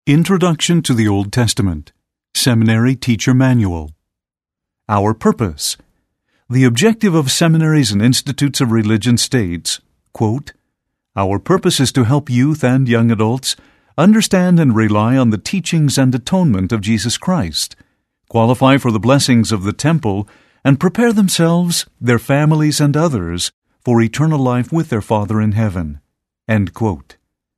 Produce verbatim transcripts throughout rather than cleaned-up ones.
Introduction to the Old Testament, Seminary Teacher Manual. Our purpose. The objective of seminaries and institutes of religion states, quote, "Our purpose is to help youth and young adults understand and rely on the teachings and atonement of Jesus Christ, qualify for the blessings of the temple, and prepare themselves, their families, and others for eternal life with their Father in heaven." End quote.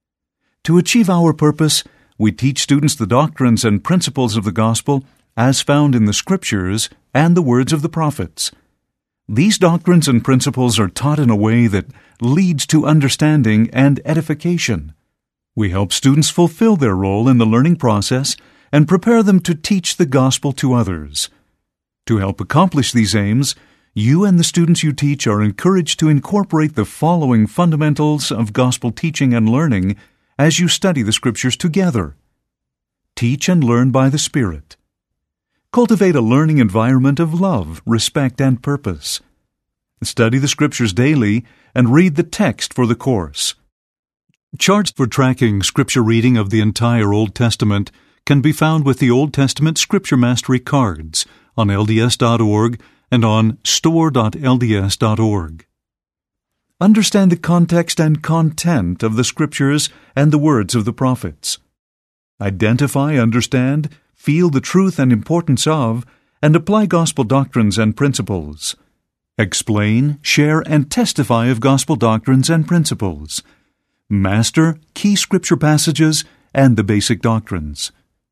To achieve our purpose, we teach students the doctrines and principles of the gospel as found in the Scriptures and the words of the prophets. These doctrines and principles are taught in a way that leads to understanding and edification. We help students fulfill their role in the learning process and prepare them to teach the gospel to others. To help accomplish these aims, you and the students you teach are encouraged to incorporate the following fundamentals of gospel teaching and learning as you study the Scriptures together. Teach and learn by the Spirit. Cultivate a learning environment of love, respect, and purpose. Study the Scriptures daily and read the text for the course. Charts for tracking Scripture reading of the entire Old Testament can be found with the Old Testament Scripture Mastery cards on L D S dot org and on store dot L D S dot org. Understand the context and content of the Scriptures and the words of the prophets. Identify, understand, feel the truth and importance of, and apply gospel doctrines and principles. Explain, share, and testify of gospel doctrines and principles. Master key Scripture passages and the basic doctrines.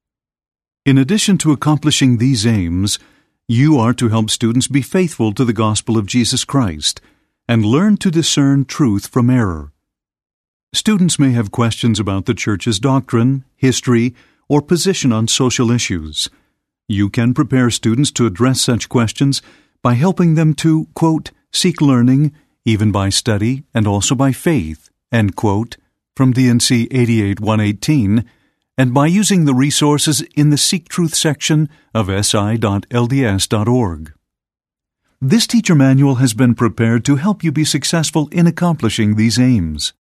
In addition to accomplishing these aims, you are to help students be faithful to the gospel of Jesus Christ and learn to discern truth from error. Students may have questions about the Church's doctrine, history, or position on social issues. You can prepare students to address such questions by helping them to, quote, seek learning, even by study and also by faith, end quote, from D and C eighty-eight one eighteen, and by using the resources in the Seek Truth section of S I dot L D S dot org. This teacher manual has been prepared to help you be successful in accomplishing these aims.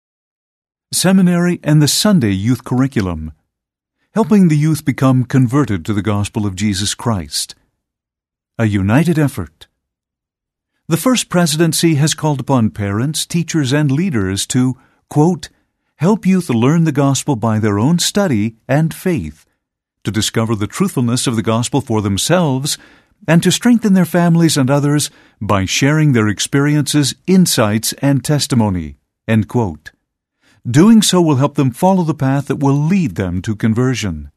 Seminary and the Sunday Youth Curriculum, helping the youth become converted to the gospel of Jesus Christ. A united effort. The First Presidency has called upon parents, teachers, and leaders to, quote, help youth learn the gospel by their own study and faith, to discover the truthfulness of the gospel for themselves, and to strengthen their families and others by sharing their experiences, insights, and testimony, end quote. Doing so will help them follow the path that will lead them to conversion.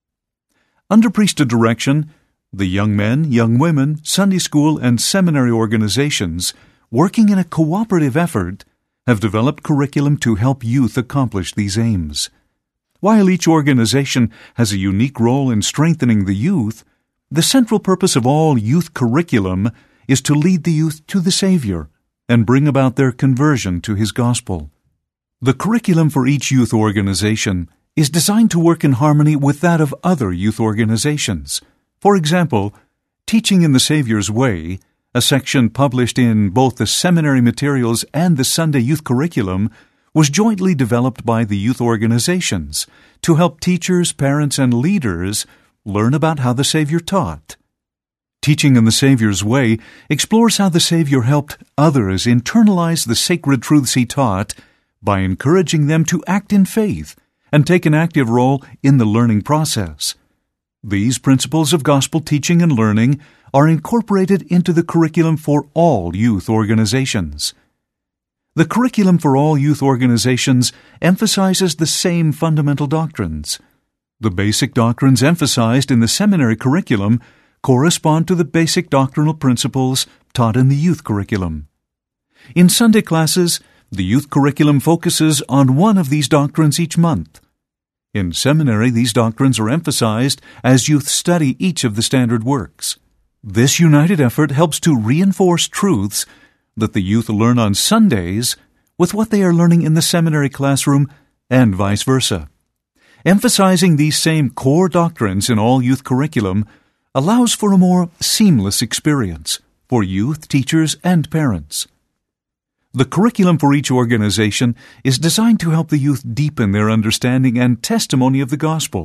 Under priesthood direction, the young men, young women, Sunday school, and seminary organizations, working in a cooperative effort, have developed curriculum to help youth accomplish these aims. While each organization has a unique role in strengthening the youth, the central purpose of all youth curriculum is to lead the youth to the Savior and bring about their conversion to His gospel. The curriculum for each youth organization is designed to work in harmony with that of other youth organizations. For example, Teaching in the Savior's Way, a section published in both the seminary materials and the Sunday youth curriculum, was jointly developed by the youth organizations to help teachers, parents, and leaders learn about how the Savior taught. Teaching in the Savior's Way explores how the Savior helped others internalize the sacred truths He taught by encouraging them to act in faith and take an active role in the learning process. These principles of gospel teaching and learning are incorporated into the curriculum for all youth organizations. The curriculum for all youth organizations emphasizes the same fundamental doctrines. The basic doctrines emphasized in the seminary curriculum correspond to the basic doctrinal principles taught in the youth curriculum. In Sunday classes, the youth curriculum focuses on one of these doctrines each month. In seminary, these doctrines are emphasized as youth study each of the standard works. This united effort helps to reinforce truths that the youth learn on Sundays with what they are learning in the seminary classroom and vice versa. Emphasizing these same core doctrines in all youth curriculum allows for a more seamless experience for youth, teachers, and parents. The curriculum for each organization is designed to help the youth deepen their understanding and testimony of the gospel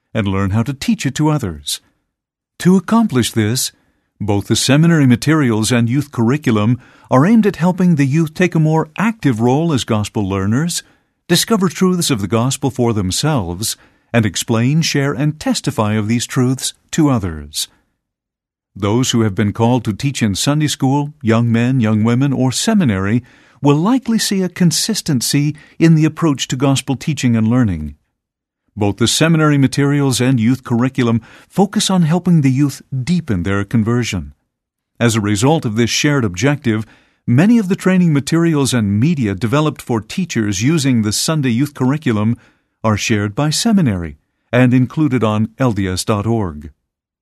and learn how to teach it to others. To accomplish this, both the seminary materials and youth curriculum are aimed at helping the youth take a more active role as gospel learners, discover truths of the gospel for themselves, and explain, share, and testify of these truths to others. Those who have been called to teach in Sunday school, young men, young women, or seminary will likely see a consistency in the approach to gospel teaching and learning. Both the seminary materials and youth curriculum focus on helping the youth deepen their conversion. As a result of this shared objective, many of the training materials and media developed for teachers using the Sunday youth curriculum are shared by seminary and included on L D S dot org.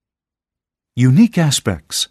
Unique aspects.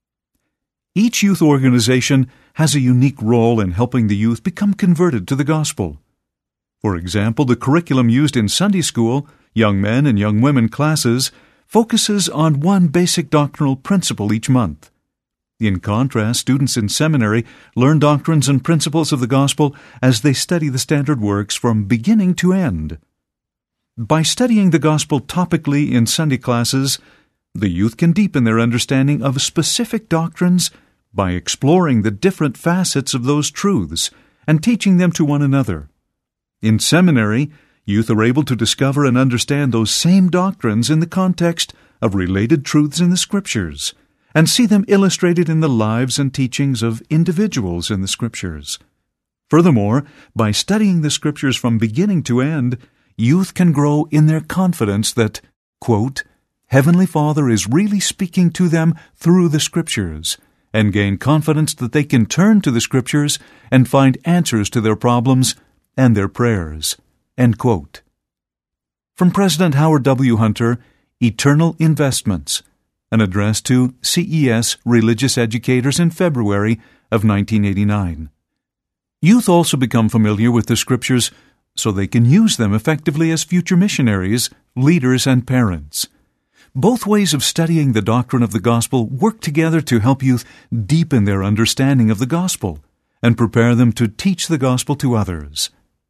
Each youth organization has a unique role in helping the youth become converted to the gospel. For example, the curriculum used in Sunday school, young men and young women classes, focuses on one basic doctrinal principle each month. In contrast, students in seminary learn doctrines and principles of the gospel as they study the standard works from beginning to end. By studying the gospel topically in Sunday classes, the youth can deepen their understanding of specific doctrines by exploring the different facets of those truths and teaching them to one another. In seminary, youth are able to discover and understand those same doctrines in the context of related truths in the Scriptures, and see them illustrated in the lives and teachings of individuals in the Scriptures. Furthermore, by studying the Scriptures from beginning to end, youth can grow in their confidence that, quote, Heavenly Father is really speaking to them through the Scriptures, and gain confidence that they can turn to the Scriptures and find answers to their problems and their prayers. End quote. From President Howard W. Hunter, Eternal Investments, an address to C E S religious educators in February of nineteen eighty-nine. Youth also become familiar with the Scriptures so they can use them effectively as future missionaries, leaders, and parents. Both ways of studying the doctrine of the gospel work together to help youth deepen their understanding of the gospel and prepare them to teach the gospel to others.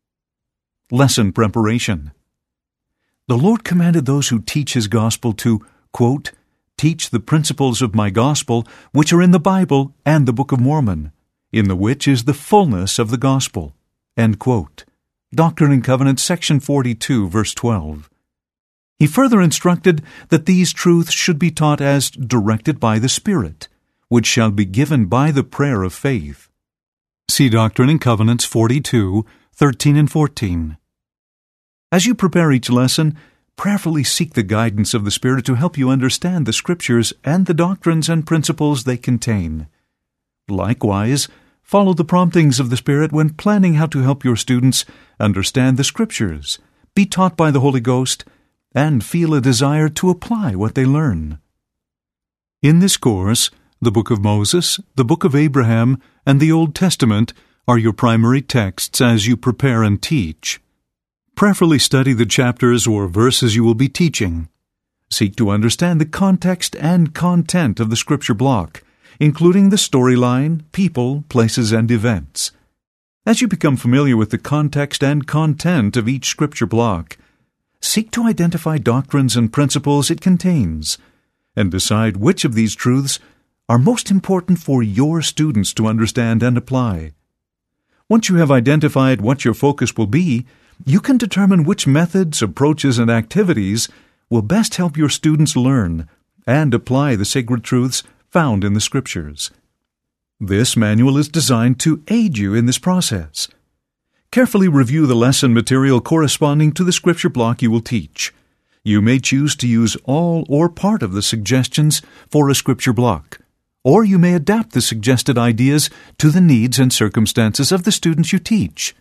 Lesson preparation. The Lord commanded those who teach His gospel to, quote, teach the principles of my gospel, which are in the Bible and the Book of Mormon, in the which is the fullness of the gospel. End quote. Doctrine and Covenants, section forty-two, verse twelve. He further instructed that these truths should be taught as directed by the Spirit, which shall be given by the prayer of faith. See Doctrine and Covenants forty-two, thirteen and fourteen. As you prepare each lesson, prayerfully seek the guidance of the Spirit to help you understand the Scriptures and the doctrines and principles they contain. Likewise, follow the promptings of the Spirit when planning how to help your students understand the Scriptures, be taught by the Holy Ghost, and feel a desire to apply what they learn. In this course, the Book of Moses, the Book of Abraham, and the Old Testament are your primary texts as you prepare and teach. Prayerfully study the chapters or verses you will be teaching. Seek to understand the context and content of the Scripture block, including the storyline, people, places, and events. As you become familiar with the context and content of each Scripture block, seek to identify doctrines and principles it contains, and decide which of these truths are most important for your students to understand and apply. Once you have identified what your focus will be, you can determine which methods, approaches, and activities will best help your students learn and apply the sacred truths found in the Scriptures. This manual is designed to aid you in this process. Carefully review the lesson material corresponding to the Scripture block you will teach. You may choose to use all or part of the suggestions for a Scripture block, or you may adapt the suggested ideas to the needs and circumstances of the students you teach.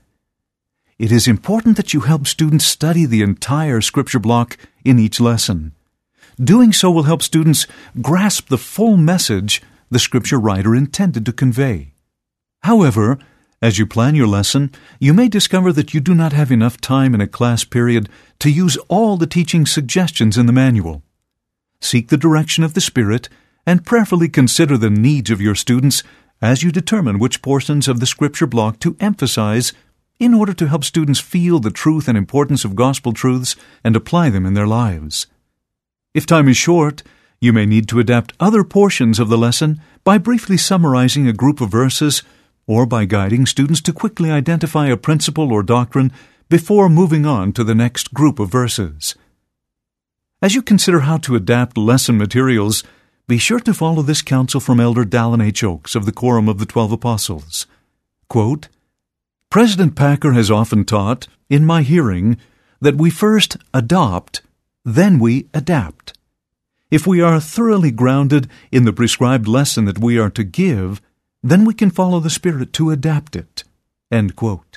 It is important that you help students study the entire Scripture block in each lesson. Doing so will help students grasp the full message the Scripture writer intended to convey. However, as you plan your lesson, you may discover that you do not have enough time in a class period to use all the teaching suggestions in the manual. Seek the direction of the Spirit and prayerfully consider the needs of your students as you determine which portions of the Scripture block to emphasize in order to help students feel the truth and importance of gospel truths and apply them in their lives. If time is short, you may need to adapt other portions of the lesson by briefly summarizing a group of verses or by guiding students to quickly identify a principle or doctrine before moving on to the next group of verses. As you consider how to adapt lesson materials, be sure to follow this counsel from Elder Dallin H. Oaks of the Quorum of the Twelve Apostles. Quote, President Packer has often taught, in my hearing, that we first adopt, then we adapt. If we are thoroughly grounded in the prescribed lesson that we are to give, then we can follow the Spirit to adapt it. End quote.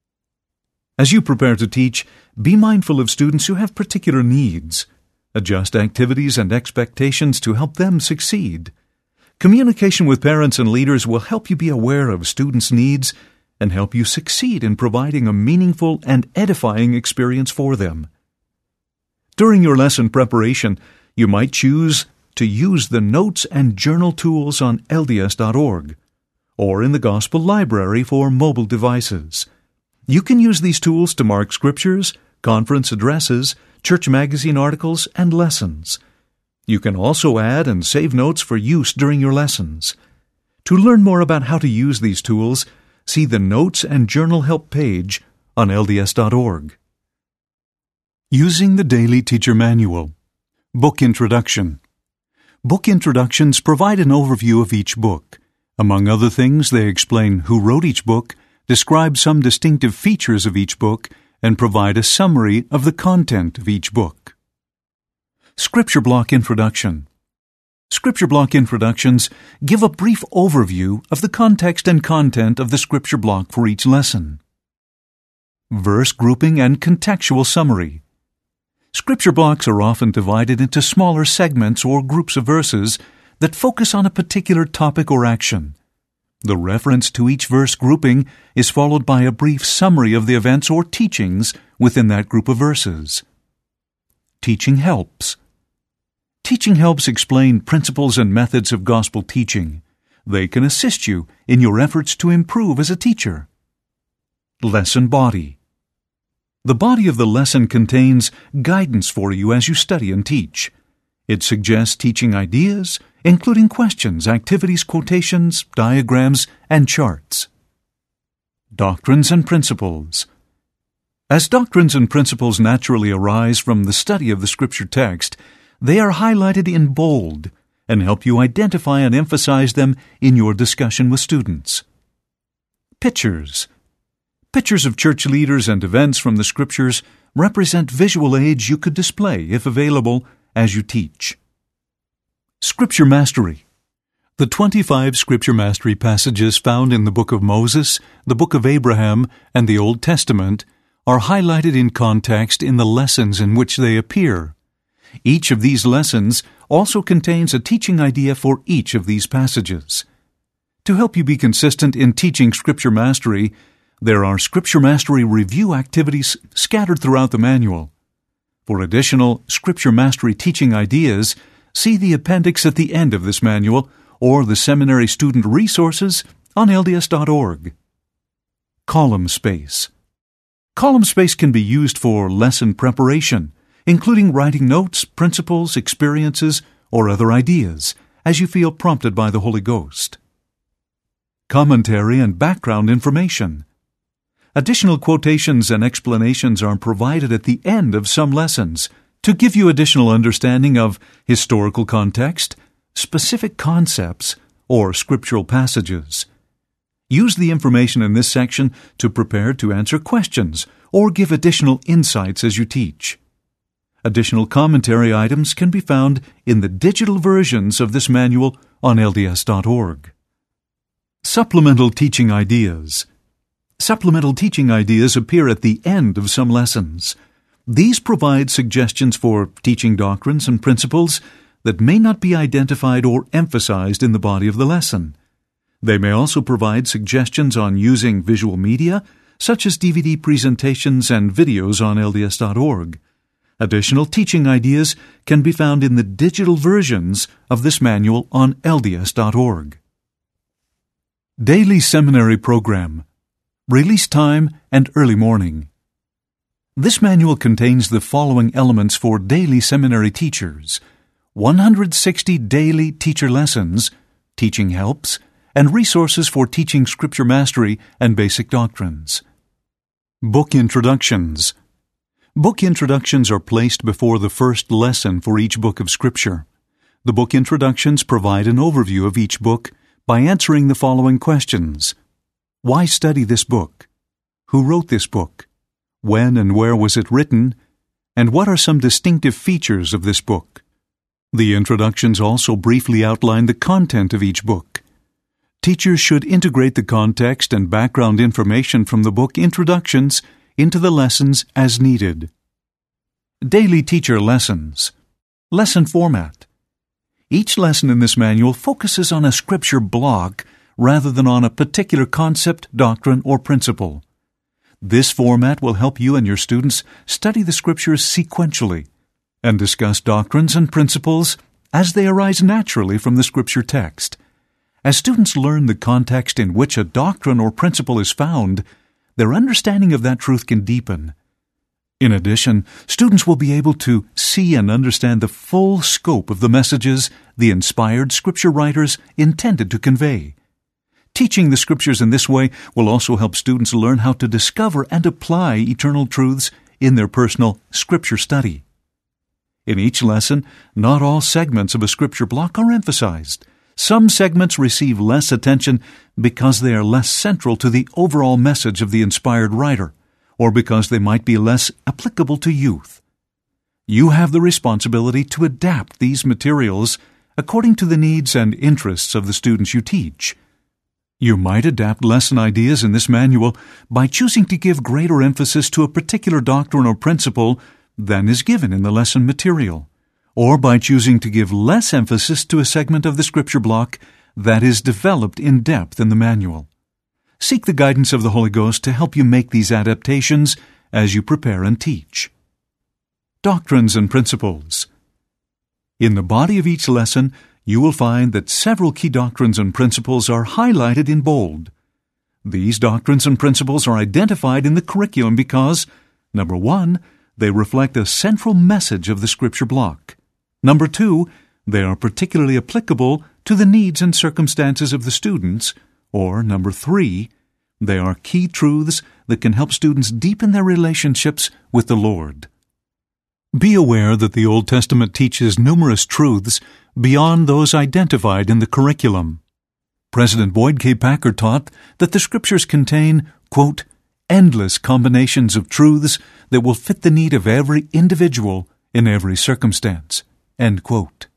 As you prepare to teach, be mindful of students who have particular needs. Adjust activities and expectations to help them succeed. Communication with parents and leaders will help you be aware of students' needs and help you succeed in providing a meaningful and edifying experience for them. During your lesson preparation, you might choose to use the notes and journal tools on L D S dot org or in the Gospel Library for mobile devices. You can use these tools to mark scriptures, conference addresses, church magazine articles, and lessons. You can also add and save notes for use during your lessons. To learn more about how to use these tools, see the Notes and Journal Help page on L D S dot org. Using the Daily Teacher Manual. Book Introduction. Book introductions provide an overview of each book. Among other things, they explain who wrote each book, describe some distinctive features of each book, and provide a summary of the content of each book. Scripture Block Introduction. Scripture Block introductions give a brief overview of the context and content of the scripture block for each lesson. Verse grouping and contextual summary. Scripture blocks are often divided into smaller segments or groups of verses that focus on a particular topic or action. The reference to each verse grouping is followed by a brief summary of the events or teachings within that group of verses. Teaching helps. Teaching helps explain principles and methods of gospel teaching. They can assist you in your efforts to improve as a teacher. Lesson body. The body of the lesson contains guidance for you as you study and teach. It suggests teaching ideas, including questions, activities, quotations, diagrams, and charts. Doctrines and principles. As doctrines and principles naturally arise from the study of the Scripture text, they are highlighted in bold and help you identify and emphasize them in your discussion with students. Pictures. Pictures of church leaders and events from the Scriptures represent visual aids you could display, if available, as you teach. Scripture Mastery. The twenty-five Scripture Mastery passages found in the Book of Moses, the Book of Abraham, and the Old Testament are highlighted in context in the lessons in which they appear. Each of these lessons also contains a teaching idea for each of these passages. To help you be consistent in teaching Scripture Mastery, there are Scripture Mastery review activities scattered throughout the manual. For additional Scripture Mastery teaching ideas, see the appendix at the end of this manual or the Seminary Student Resources on L D S dot org. Column space. Column space can be used for lesson preparation, including writing notes, principles, experiences, or other ideas, as you feel prompted by the Holy Ghost. Commentary and background information. Additional quotations and explanations are provided at the end of some lessons to give you additional understanding of historical context, specific concepts, or scriptural passages. Use the information in this section to prepare to answer questions or give additional insights as you teach. Additional commentary items can be found in the digital versions of this manual on L D S dot org. Supplemental teaching ideas. Supplemental teaching ideas appear at the end of some lessons. These provide suggestions for teaching doctrines and principles that may not be identified or emphasized in the body of the lesson. They may also provide suggestions on using visual media, such as D V D presentations and videos on L D S dot org. Additional teaching ideas can be found in the digital versions of this manual on L D S dot org. Daily Seminary Program. release time, and early morning. This manual contains the following elements for daily seminary teachers: one hundred sixty daily teacher lessons, teaching helps, and resources for teaching Scripture mastery and basic doctrines. Book introductions. Book introductions are placed before the first lesson for each book of Scripture. The book introductions provide an overview of each book by answering the following questions: why study this book? Who wrote this book? When and where was it written? And what are some distinctive features of this book? The introductions also briefly outline the content of each book. Teachers should integrate the context and background information from the book introductions into the lessons as needed. Daily teacher lessons. Lesson format. Each lesson in this manual focuses on a Scripture block rather than on a particular concept, doctrine, or principle. This format will help you and your students study the Scriptures sequentially and discuss doctrines and principles as they arise naturally from the Scripture text. As students learn the context in which a doctrine or principle is found, their understanding of that truth can deepen. In addition, students will be able to see and understand the full scope of the messages the inspired Scripture writers intended to convey. Teaching the Scriptures in this way will also help students learn how to discover and apply eternal truths in their personal Scripture study. In each lesson, not all segments of a Scripture block are emphasized. Some segments receive less attention because they are less central to the overall message of the inspired writer, or because they might be less applicable to youth. You have the responsibility to adapt these materials according to the needs and interests of the students you teach. You might adapt lesson ideas in this manual by choosing to give greater emphasis to a particular doctrine or principle than is given in the lesson material, or by choosing to give less emphasis to a segment of the Scripture block that is developed in depth in the manual. Seek the guidance of the Holy Ghost to help you make these adaptations as you prepare and teach. Doctrines and principles. In the body of each lesson, you will find that several key doctrines and principles are highlighted in bold. These doctrines and principles are identified in the curriculum because, number one, they reflect a central message of the Scripture block. Number two, they are particularly applicable to the needs and circumstances of the students. Or number three, they are key truths that can help students deepen their relationships with the Lord. Be aware that the Old Testament teaches numerous truths beyond those identified in the curriculum. President Boyd K. Packer taught that the Scriptures contain, quote, endless combinations of truths that will fit the need of every individual in every circumstance, end quote.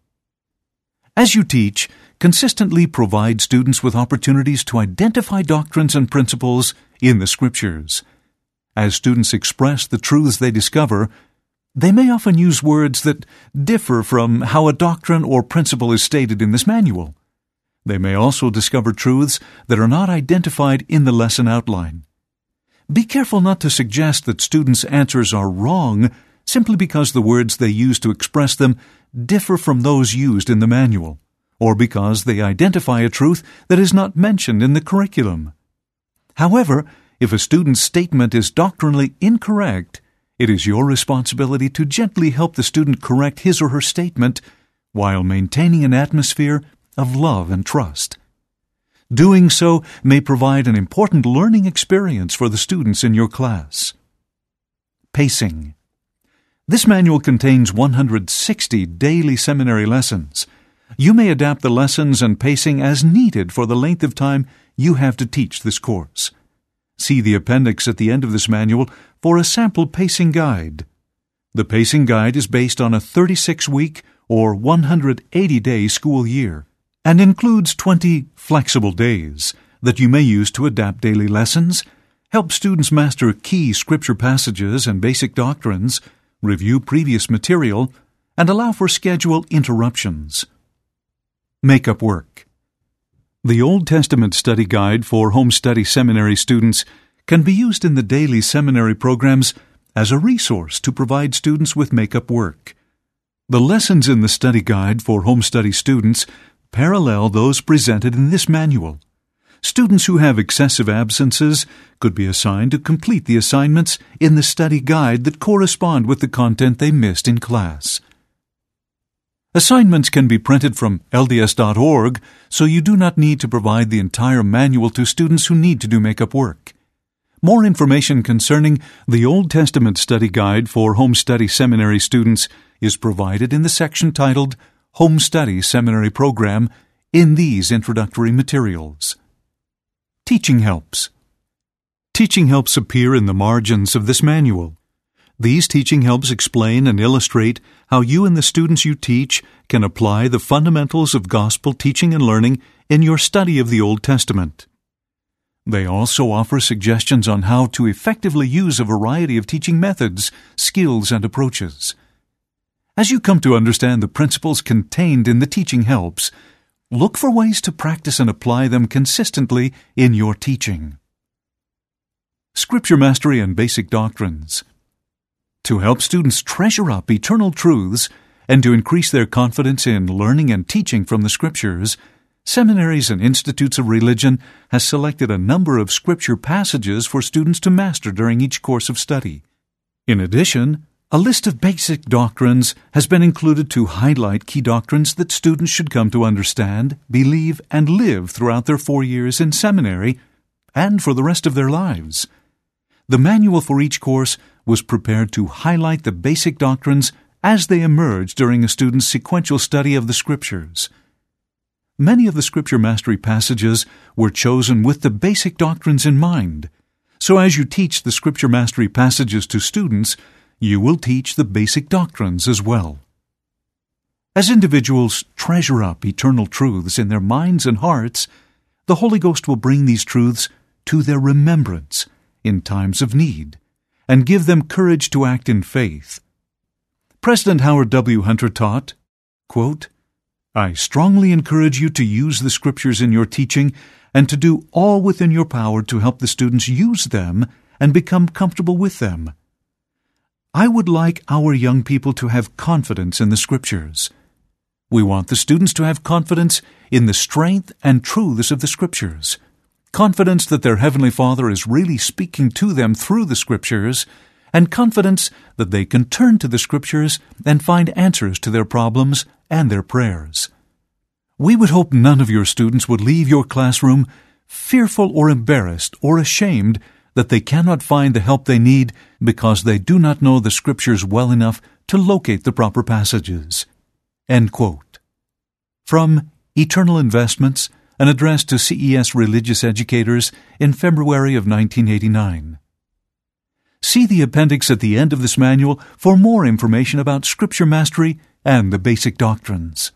As you teach, consistently provide students with opportunities to identify doctrines and principles in the Scriptures. As students express the truths they discover, they may often use words that differ from how a doctrine or principle is stated in this manual. They may also discover truths that are not identified in the lesson outline. Be careful not to suggest that students' answers are wrong simply because the words they use to express them differ from those used in the manual, or because they identify a truth that is not mentioned in the curriculum. However, if a student's statement is doctrinally incorrect, it is your responsibility to gently help the student correct his or her statement while maintaining an atmosphere of love and trust. Doing so may provide an important learning experience for the students in your class. Pacing. This manual contains one hundred sixty daily seminary lessons. You may adapt the lessons and pacing as needed for the length of time you have to teach this course. See the appendix at the end of this manual for a sample pacing guide. The pacing guide is based on a thirty-six week or one hundred eighty day school year and includes twenty flexible days that you may use to adapt daily lessons, help students master key Scripture passages and basic doctrines, review previous material, and allow for schedule interruptions. Make-up work. The Old Testament Study Guide for Home Study Seminary students can be used in the daily seminary programs as a resource to provide students with make-up work. The lessons in the study guide for home study students parallel those presented in this manual. Students who have excessive absences could be assigned to complete the assignments in the study guide that correspond with the content they missed in class. Assignments can be printed from L D S dot org, so you do not need to provide the entire manual to students who need to do makeup work. More information concerning the Old Testament Study Guide for Home Study Seminary students is provided in the section titled Home Study Seminary Program in these introductory materials. Teaching helps. Teaching helps appear in the margins of this manual. These teaching helps explain and illustrate how you and the students you teach can apply the fundamentals of gospel teaching and learning in your study of the Old Testament. They also offer suggestions on how to effectively use a variety of teaching methods, skills, and approaches. As you come to understand the principles contained in the teaching helps, look for ways to practice and apply them consistently in your teaching. Scripture Mastery and Basic Doctrines. To help students treasure up eternal truths and to increase their confidence in learning and teaching from the Scriptures, Seminaries and Institutes of Religion has selected a number of Scripture passages for students to master during each course of study. In addition, a list of basic doctrines has been included to highlight key doctrines that students should come to understand, believe, and live throughout their four years in seminary and for the rest of their lives. The manual for each course was prepared to highlight the basic doctrines as they emerge during a student's sequential study of the Scriptures. Many of the Scripture Mastery passages were chosen with the basic doctrines in mind, so as you teach the Scripture Mastery passages to students, you will teach the basic doctrines as well. As individuals treasure up eternal truths in their minds and hearts, the Holy Ghost will bring these truths to their remembrance in times of need and give them courage to act in faith. President Howard W. Hunter taught, quote, "I strongly encourage you to use the Scriptures in your teaching and to do all within your power to help the students use them and become comfortable with them. I would like our young people to have confidence in the Scriptures. We want the students to have confidence in the strength and truths of the Scriptures, confidence that their Heavenly Father is really speaking to them through the Scriptures, and confidence that they can turn to the Scriptures and find answers to their problems and their prayers. We would hope none of your students would leave your classroom fearful or embarrassed or ashamed that they cannot find the help they need because they do not know the Scriptures well enough to locate the proper passages." End quote. From Eternal Investments, an address to C E S religious educators in February of nineteen eighty-nine. See the appendix at the end of this manual for more information about Scripture Mastery and the basic doctrines.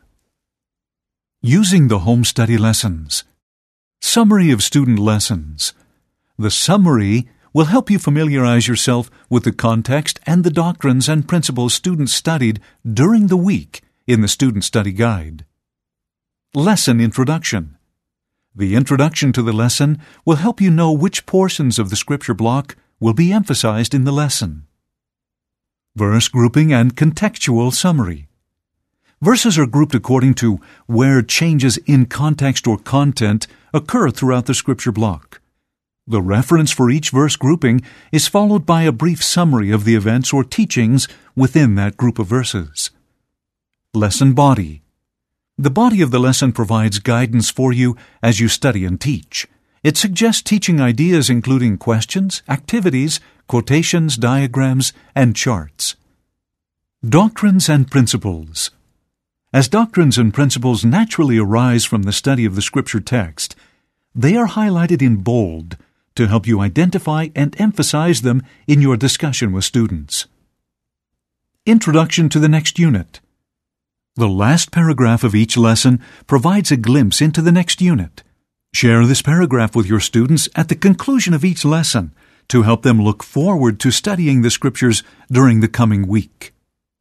Using the Home Study Lessons. Summary of Student Lessons. The summary will help you familiarize yourself with the context and the doctrines and principles students studied during the week in the Student Study Guide. Lesson Introduction. The introduction to the lesson will help you know which portions of the Scripture block will be emphasized in the lesson. Verse grouping and contextual summary. Verses are grouped according to where changes in context or content occur throughout the Scripture block. The reference for each verse grouping is followed by a brief summary of the events or teachings within that group of verses. Lesson Body. The body of the lesson provides guidance for you as you study and teach. It suggests teaching ideas including questions, activities, quotations, diagrams, and charts. Doctrines and Principles. As doctrines and principles naturally arise from the study of the Scripture text, they are highlighted in bold to help you identify and emphasize them in your discussion with students. Introduction to the next unit. The last paragraph of each lesson provides a glimpse into the next unit. Share this paragraph with your students at the conclusion of each lesson to help them look forward to studying the Scriptures during the coming week.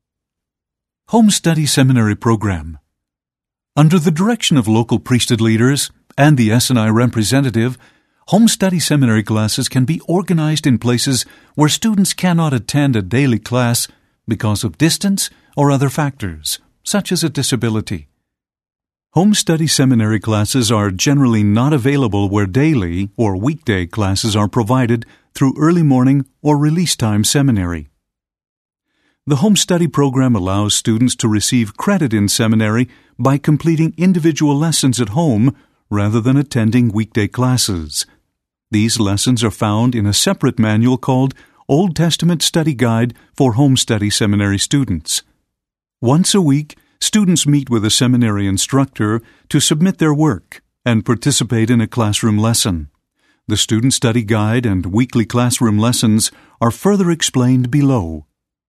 Home Study Seminary Program. Under the direction of local priesthood leaders and the S N I representative, Home Study Seminary classes can be organized in places where students cannot attend a daily class because of distance or other factors, such as a disability. Home study seminary classes are generally not available where daily or weekday classes are provided through early morning or release time seminary. The home study program allows students to receive credit in seminary by completing individual lessons at home rather than attending weekday classes. These lessons are found in a separate manual called Old Testament Study Guide for Home Study Seminary Students. Once a week, students meet with a seminary instructor to submit their work and participate in a classroom lesson. The student study guide and weekly classroom lessons are further explained below.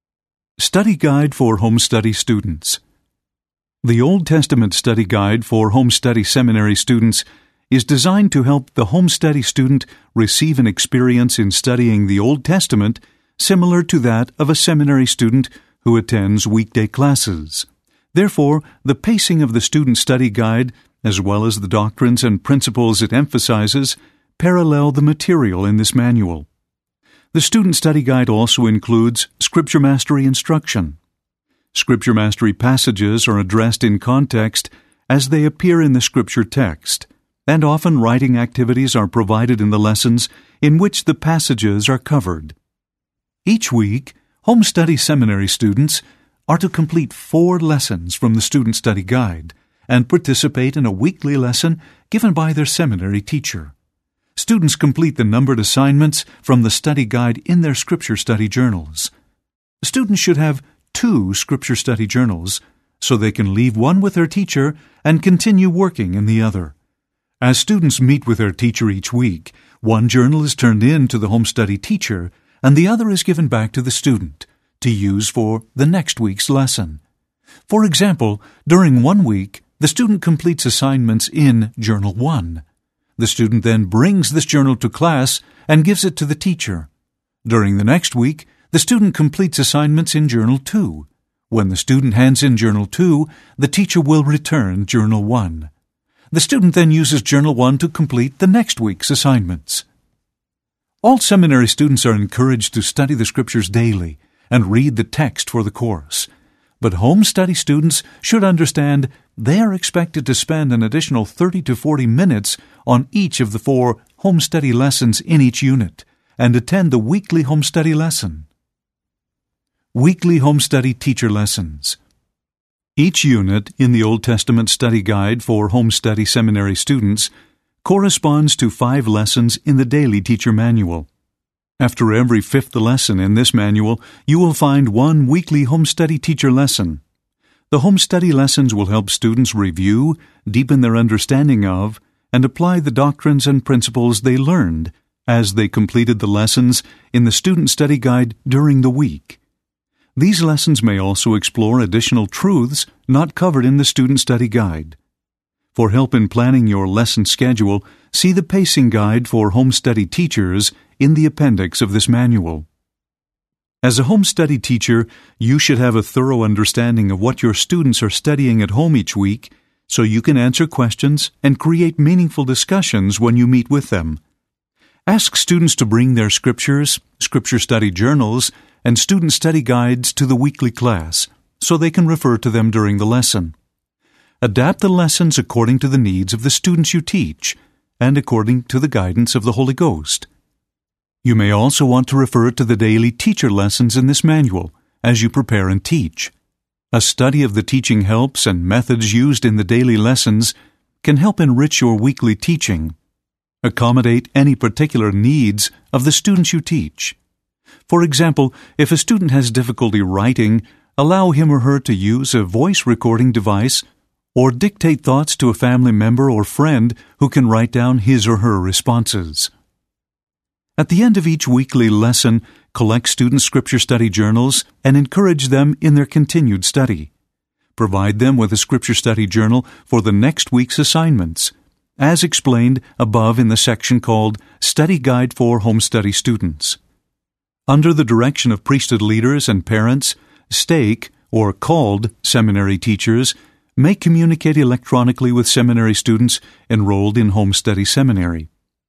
Study Guide for Home Study Students. The Old Testament Study Guide for Home Study Seminary Students is designed to help the home study student receive an experience in studying the Old Testament similar to that of a seminary student who attends weekday classes. Therefore, the pacing of the student study guide, as well as the doctrines and principles it emphasizes, parallel the material in this manual. The student study guide also includes Scripture Mastery instruction. Scripture Mastery passages are addressed in context as they appear in the Scripture text, and often writing activities are provided in the lessons in which the passages are covered. Each week, home study seminary students are to complete four lessons from the student study guide and participate in a weekly lesson given by their seminary teacher. Students complete the numbered assignments from the study guide in their Scripture study journals. Students should have two Scripture study journals so they can leave one with their teacher and continue working in the other. As students meet with their teacher each week, one journal is turned in to the home study teacher and the other is given back to the student to use for the next week's lesson. For example, during one week, the student completes assignments in Journal one. The student then brings this journal to class and gives it to the teacher. During the next week, the student completes assignments in Journal two. When the student hands in Journal two, the teacher will return Journal one. The student then uses Journal one to complete the next week's assignments. All seminary students are encouraged to study the Scriptures daily and read the text for the course. But home study students should understand they are expected to spend an additional thirty to forty minutes on each of the four home study lessons in each unit and attend the weekly home study lesson. Weekly home study teacher lessons. Each unit in the Old Testament Study Guide for Home Study Seminary Students corresponds to five lessons in the Daily Teacher Manual. After every fifth lesson in this manual, you will find one weekly home study teacher lesson. The home study lessons will help students review, deepen their understanding of, and apply the doctrines and principles they learned as they completed the lessons in the Student Study Guide during the week. These lessons may also explore additional truths not covered in the Student Study Guide. For help in planning your lesson schedule, see the Pacing Guide for Home Study Teachers in the appendix of this manual. As a home study teacher, you should have a thorough understanding of what your students are studying at home each week so you can answer questions and create meaningful discussions when you meet with them. Ask students to bring their scriptures, Scripture study journals, and student study guides to the weekly class so they can refer to them during the lesson. Adapt the lessons according to the needs of the students you teach and according to the guidance of the Holy Ghost. You may also want to refer to the daily teacher lessons in this manual as you prepare and teach. A study of the teaching helps and methods used in the daily lessons can help enrich your weekly teaching. Accommodate any particular needs of the students you teach. For example, if a student has difficulty writing, allow him or her to use a voice recording device or dictate thoughts to a family member or friend who can write down his or her responses. At the end of each weekly lesson, collect student Scripture study journals and encourage them in their continued study. Provide them with a Scripture study journal for the next week's assignments, as explained above in the section called Study Guide for Home Study Students. Under the direction of priesthood leaders and parents, stake, or called, seminary teachers may communicate electronically with seminary students enrolled in home study seminary.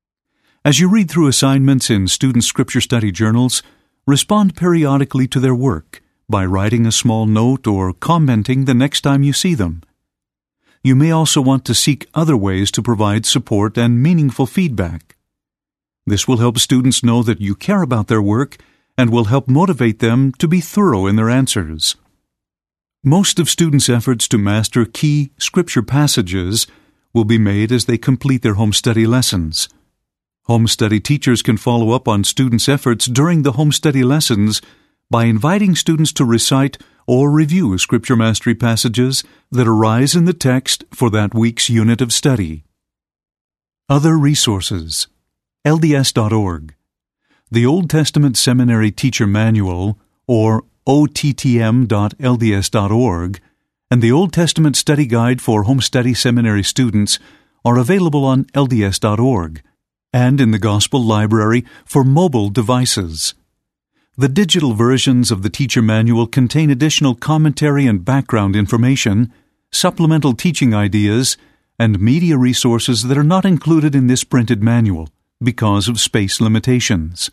As you read through assignments in student Scripture study journals, respond periodically to their work by writing a small note or commenting the next time you see them. You may also want to seek other ways to provide support and meaningful feedback. This will help students know that you care about their work and will help motivate them to be thorough in their answers. Most of students' efforts to master key scripture passages will be made as they complete their home study lessons. Home study teachers can follow up on students' efforts during the home study lessons by inviting students to recite or review scripture mastery passages that arise in the text for that week's unit of study. Other resources: L D S dot org, the Old Testament Seminary Teacher Manual, or O T T M dot L D S dot org, and the Old Testament Study Guide for Home Study Seminary students are available on L D S dot org and in the Gospel Library for mobile devices. The digital versions of the Teacher Manual contain additional commentary and background information, supplemental teaching ideas, and media resources that are not included in this printed manual because of space limitations.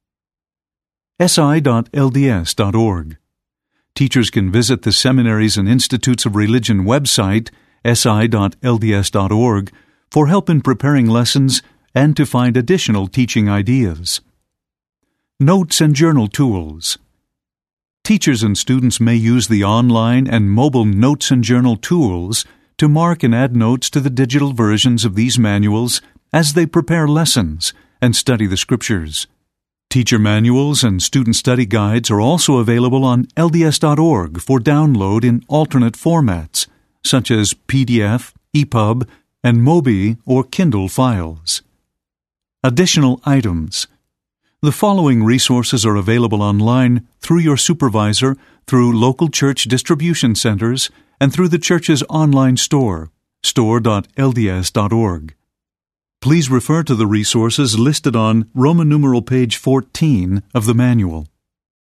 S I dot L D S dot org. Teachers can visit the Seminaries and Institutes of Religion website, S I dot L D S dot org, for help in preparing lessons and to find additional teaching ideas. Notes and journal tools. Teachers and students may use the online and mobile notes and journal tools to mark and add notes to the digital versions of these manuals as they prepare lessons and study the Scriptures. Teacher manuals and student study guides are also available on L D S dot org for download in alternate formats, such as P D F, E P U B, and Mobi or Kindle files. Additional items. The following resources are available online through your supervisor, through local church distribution centers, and through the church's online store, store dot L D S dot org. Please refer to the resources listed on Roman numeral page fourteen of the manual.